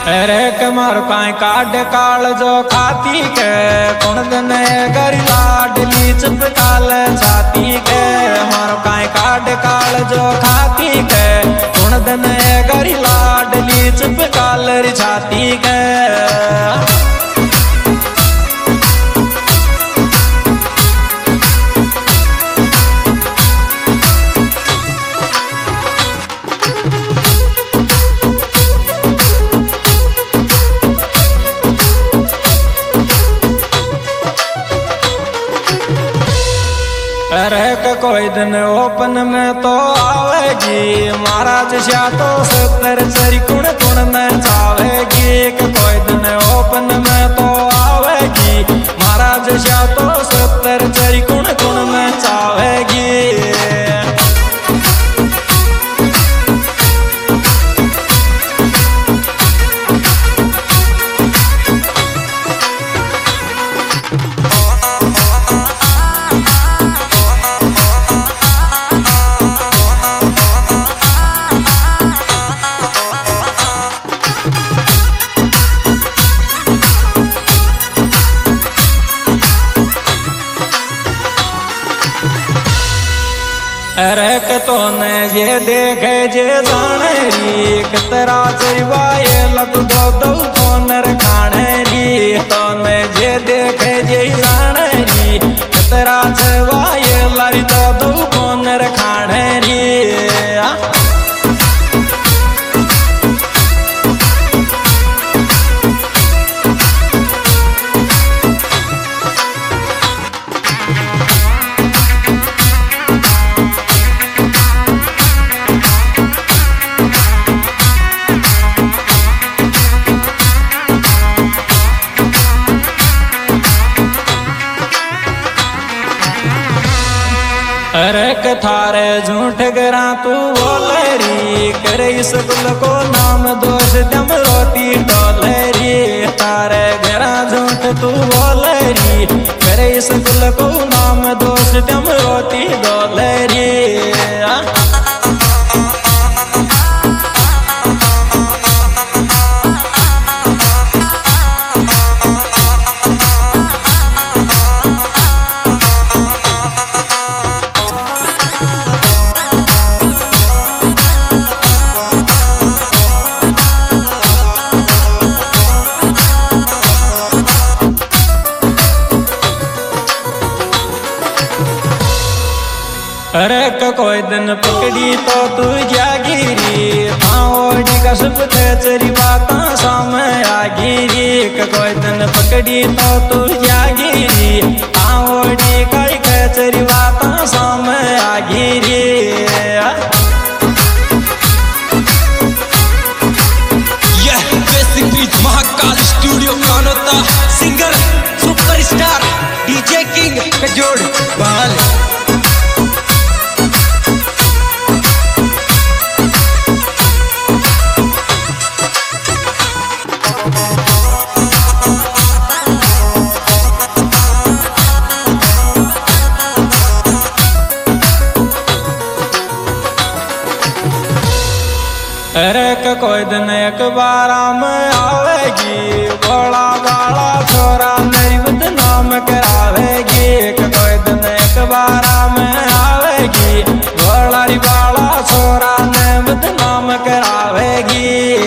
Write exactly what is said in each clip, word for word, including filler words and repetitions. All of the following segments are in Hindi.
अरे कमर काई काट काल जो खाती के कुण दिन गरी लाडली चुप काल छाती के मार काई काट काल जो खाती के कुण दिन गरी लाडली चुप काल छाती के अरे कोई दिन ओपन में तो आवेगी महाराज श्या तो सत्तर चरी कुण कुण में जावेगी। कोई दिन ओपन में तो आवेगी महाराज श्या तो सत्तर चरी कुण कुण में जावेगी। अरे तो ने ये देखे जे जाने री कितरा चरवा ये लग दो दो फोनर खाने री तो ने ये देखे जे जाने री कितरा चरवा ये लग दो दो फोनर खाने री। अरे थारे झूठ गरा तू बोलेरी करे स्कूल को नाम दोष दम रोती डोलेरी थारे गरा झूठ तू बोलेरी करे स्कूल को नाम दोष दम रोती डोलेरी। अरे कोई दिन पकड़ी तो तू जागिरी थाओडी का सुप चरी बात सामने आगिरी। कोई दिन पकड़ी तो तू जागिरी थाओडी का चरी बात सामने आगिरी। यह basic beat Mahakal studio Kanota singer superstar DJ King Kajod बाल। अरे कोई दिन एक बार में आवेगी बड़ा बाला छोरा मेरी बदनाम करावेगी। कोई दिन एक बार में आवेगी बड़ा बाला छोरा ने बदनाम करावेगी।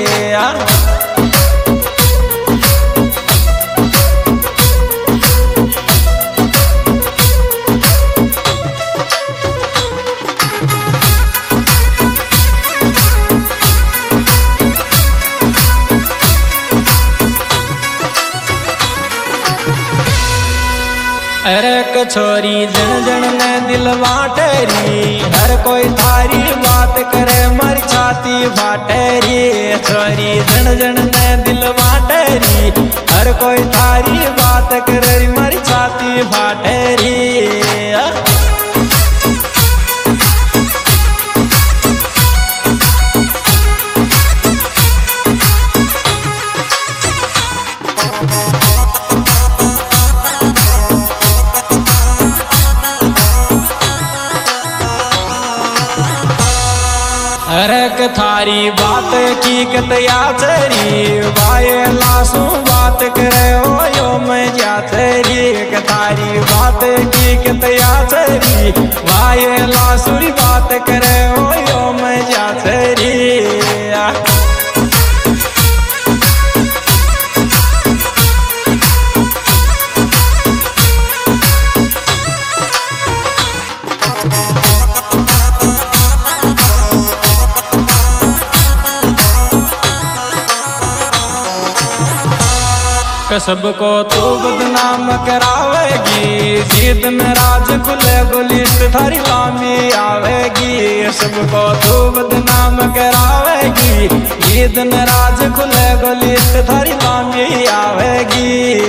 अरे छोरी जन जन ने दिल बाटेरी हर कोई थारी बात करे मर छाती फाटेरी। छोरी जन जन ने दिल बाटेरी हर कोई थारी बात करे मर छाती फाटेरी। अरे थारी तारी बात की कतया चरी भाई लासू बात करे हो यो मैं जा चरी के तारी बात की कतया चरी भाई लासुरी बात करे हो यो मैं जा चरी सबको तू बदनाम करावेगी जीत में राज खुले गुलिस्ट थारी लामी आवेगी सबको तू बदनाम करावेगी जीत में राज खुले गुलिस्ट थारी लामी आवेगी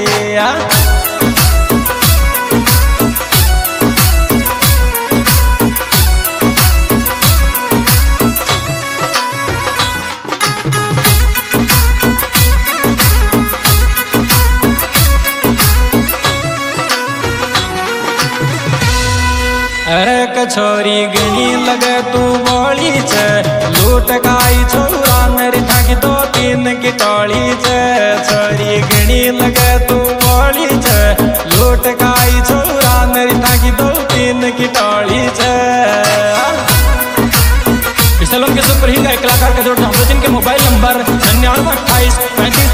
अरे कछोरी गणी लगे तू बोली छे लूट काई छोरा मेरी थाकी दो तीन की टोली छे छोरी गणी लगे तू बोली छे लूट काई छोरा मेरी थाकी दो तीन की टोली छे। इस सैलून के सुपर हीरो कलाकार का जोड़ जिनके मोबाइल नंबर निन्यानवे अट्ठाईस